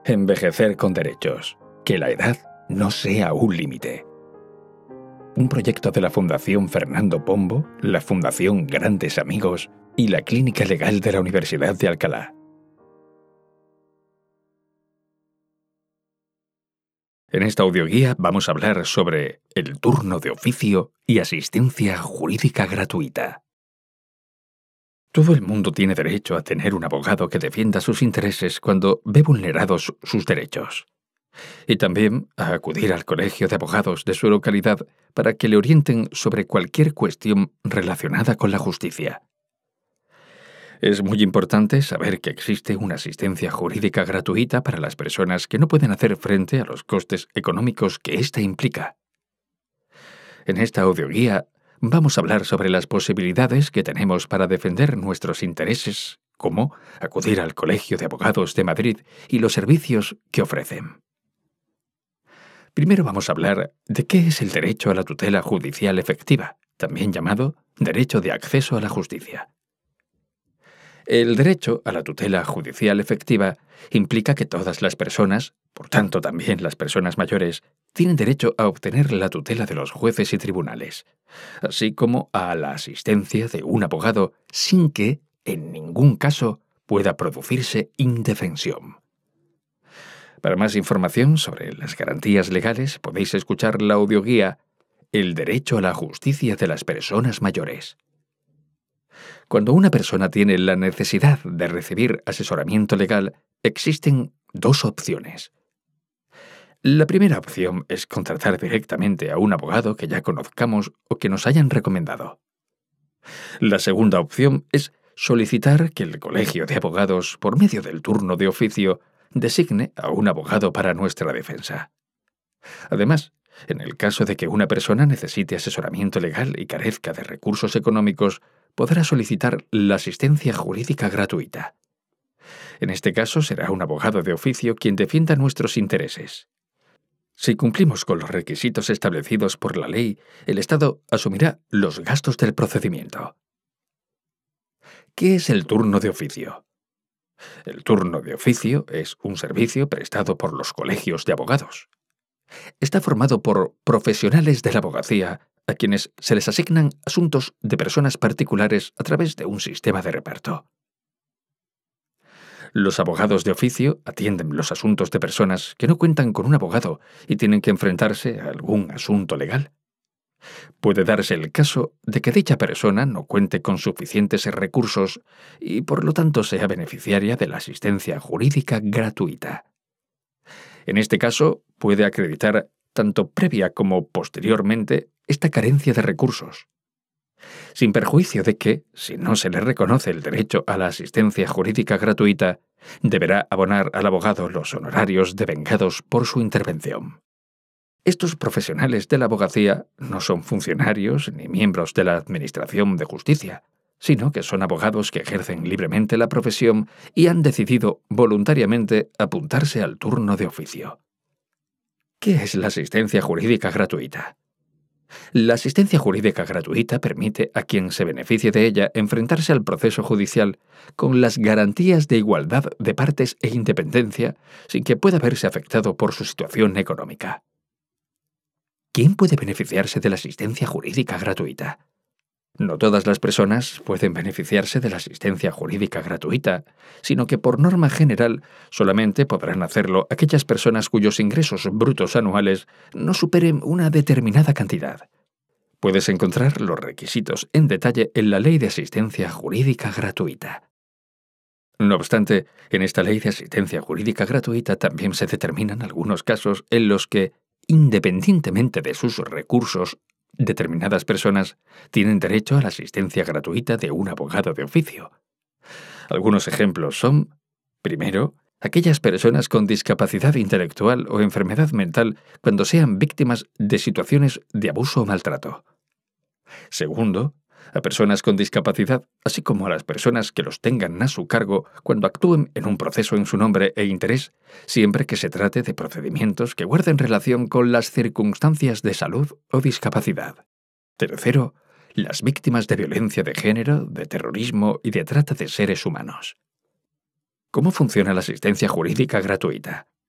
Envejecer con derechos. Que la edad no sea un límite. Un proyecto de la Fundación Fernando Pombo, la Fundación Grandes Amigos y la Clínica Legal de la Universidad de Alcalá. En esta audioguía vamos a hablar sobre el turno de oficio y asistencia jurídica gratuita. Todo el mundo tiene derecho a tener un abogado que defienda sus intereses cuando ve vulnerados sus derechos. Y también a acudir al colegio de abogados de su localidad para que le orienten sobre cualquier cuestión relacionada con la justicia. Es muy importante saber que existe una asistencia jurídica gratuita para las personas que no pueden hacer frente a los costes económicos que ésta implica. En esta audioguía vamos a hablar sobre las posibilidades que tenemos para defender nuestros intereses, como acudir al Colegio de Abogados de Madrid y los servicios que ofrecen. Primero vamos a hablar de qué es el derecho a la tutela judicial efectiva, también llamado derecho de acceso a la justicia. El derecho a la tutela judicial efectiva implica que todas las personas, por tanto también las personas mayores, tienen derecho a obtener la tutela de los jueces y tribunales, así como a la asistencia de un abogado sin que, en ningún caso, pueda producirse indefensión. Para más información sobre las garantías legales podéis escuchar la audioguía El derecho a la justicia de las personas mayores. Cuando una persona tiene la necesidad de recibir asesoramiento legal, existen dos opciones. La primera opción es contratar directamente a un abogado que ya conozcamos o que nos hayan recomendado. La segunda opción es solicitar que el Colegio de Abogados, por medio del turno de oficio, designe a un abogado para nuestra defensa. Además, en el caso de que una persona necesite asesoramiento legal y carezca de recursos económicos, podrá solicitar la asistencia jurídica gratuita. En este caso será un abogado de oficio quien defienda nuestros intereses. Si cumplimos con los requisitos establecidos por la ley, el Estado asumirá los gastos del procedimiento. ¿Qué es el turno de oficio? El turno de oficio es un servicio prestado por los colegios de abogados. Está formado por profesionales de la abogacía a quienes se les asignan asuntos de personas particulares a través de un sistema de reparto. Los abogados de oficio atienden los asuntos de personas que no cuentan con un abogado y tienen que enfrentarse a algún asunto legal. Puede darse el caso de que dicha persona no cuente con suficientes recursos y por lo tanto sea beneficiaria de la asistencia jurídica gratuita. En este caso, puede acreditar, tanto previa como posteriormente, esta carencia de recursos. Sin perjuicio de que, si no se le reconoce el derecho a la asistencia jurídica gratuita, deberá abonar al abogado los honorarios devengados por su intervención. Estos profesionales de la abogacía no son funcionarios ni miembros de la Administración de Justicia, sino que son abogados que ejercen libremente la profesión y han decidido voluntariamente apuntarse al turno de oficio. ¿Qué es la asistencia jurídica gratuita? La asistencia jurídica gratuita permite a quien se beneficie de ella enfrentarse al proceso judicial con las garantías de igualdad de partes e independencia sin que pueda verse afectado por su situación económica. ¿Quién puede beneficiarse de la asistencia jurídica gratuita? No todas las personas pueden beneficiarse de la asistencia jurídica gratuita, sino que por norma general solamente podrán hacerlo aquellas personas cuyos ingresos brutos anuales no superen una determinada cantidad. Puedes encontrar los requisitos en detalle en la Ley de Asistencia Jurídica Gratuita. No obstante, en esta Ley de Asistencia Jurídica Gratuita también se determinan algunos casos en los que, independientemente de sus recursos, determinadas personas tienen derecho a la asistencia gratuita de un abogado de oficio. Algunos ejemplos son, primero, aquellas personas con discapacidad intelectual o enfermedad mental cuando sean víctimas de situaciones de abuso o maltrato. Segundo, a personas con discapacidad, así como a las personas que los tengan a su cargo cuando actúen en un proceso en su nombre e interés, siempre que se trate de procedimientos que guarden relación con las circunstancias de salud o discapacidad. Tercero, las víctimas de violencia de género, de terrorismo y de trata de seres humanos. ¿Cómo funciona la asistencia jurídica gratuita?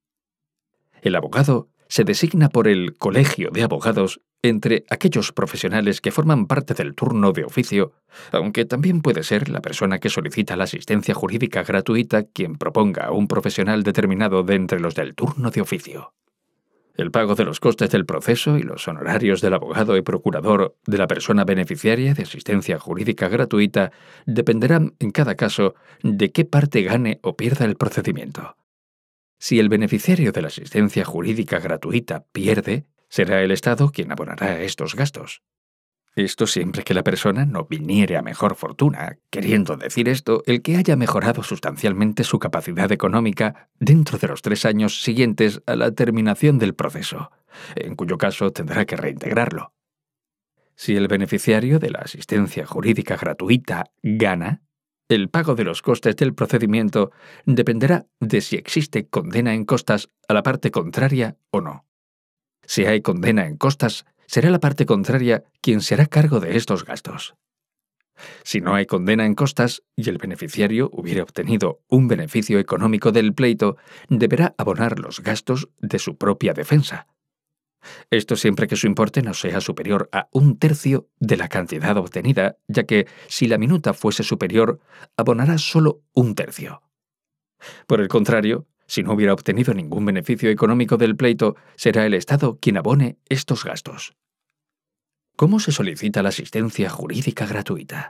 El abogado se designa por el Colegio de Abogados entre aquellos profesionales que forman parte del turno de oficio, aunque también puede ser la persona que solicita la asistencia jurídica gratuita quien proponga a un profesional determinado de entre los del turno de oficio. El pago de los costes del proceso y los honorarios del abogado y procurador de la persona beneficiaria de asistencia jurídica gratuita dependerán, en cada caso, de qué parte gane o pierda el procedimiento. Si el beneficiario de la asistencia jurídica gratuita pierde, será el Estado quien abonará estos gastos. Esto siempre que la persona no viniere a mejor fortuna, queriendo decir esto, el que haya mejorado sustancialmente su capacidad económica dentro de los 3 años siguientes a la terminación del proceso, en cuyo caso tendrá que reintegrarlo. Si el beneficiario de la asistencia jurídica gratuita gana, el pago de los costes del procedimiento dependerá de si existe condena en costas a la parte contraria o no. Si hay condena en costas, será la parte contraria quien se hará cargo de estos gastos. Si no hay condena en costas y el beneficiario hubiera obtenido un beneficio económico del pleito, deberá abonar los gastos de su propia defensa. Esto siempre que su importe no sea superior a 1/3 de la cantidad obtenida, ya que si la minuta fuese superior, abonará solo 1/3. Por el contrario, si no hubiera obtenido ningún beneficio económico del pleito, será el Estado quien abone estos gastos. ¿Cómo se solicita la asistencia jurídica gratuita?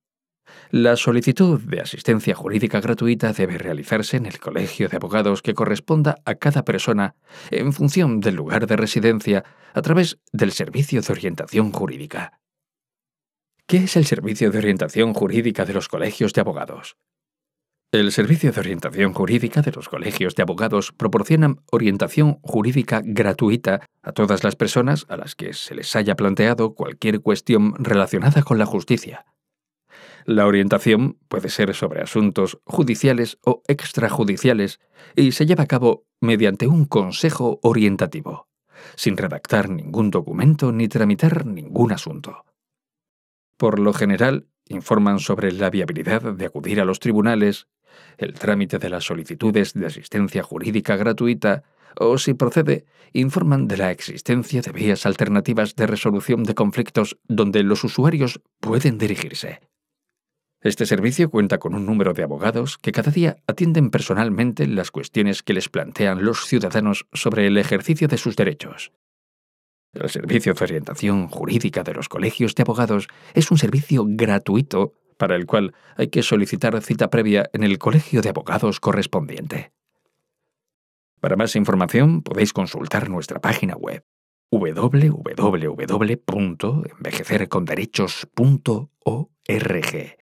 La solicitud de asistencia jurídica gratuita debe realizarse en el colegio de abogados que corresponda a cada persona en función del lugar de residencia a través del Servicio de Orientación Jurídica. ¿Qué es el Servicio de Orientación Jurídica de los colegios de abogados? El Servicio de Orientación Jurídica de los colegios de abogados proporciona orientación jurídica gratuita a todas las personas a las que se les haya planteado cualquier cuestión relacionada con la justicia. La orientación puede ser sobre asuntos judiciales o extrajudiciales y se lleva a cabo mediante un consejo orientativo, sin redactar ningún documento ni tramitar ningún asunto. Por lo general, informan sobre la viabilidad de acudir a los tribunales, el trámite de las solicitudes de asistencia jurídica gratuita o, si procede, informan de la existencia de vías alternativas de resolución de conflictos donde los usuarios pueden dirigirse. Este servicio cuenta con un número de abogados que cada día atienden personalmente las cuestiones que les plantean los ciudadanos sobre el ejercicio de sus derechos. El Servicio de Orientación Jurídica de los colegios de abogados es un servicio gratuito para el cual hay que solicitar cita previa en el colegio de abogados correspondiente. Para más información podéis consultar nuestra página web www.envejecerconderechos.org.